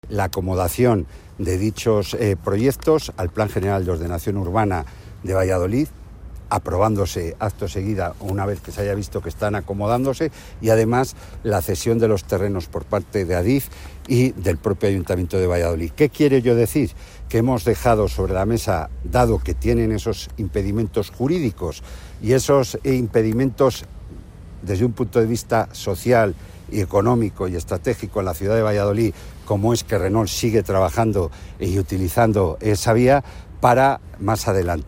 la acomodación de dichos proyectos al Plan General de Ordenación Urbana de Valladolid, aprobándose acto seguida una vez que se haya visto que están acomodándose, y además la cesión de los terrenos por parte de Adif y del propio Ayuntamiento de Valladolid. ¿Qué quiero yo decir? Que hemos dejado sobre la mesa, dado que tienen esos impedimentos jurídicos y esos impedimentos desde un punto de vista social y económico y estratégico en la ciudad de Valladolid, como es que Renault sigue trabajando y utilizando esa vía para más adelante.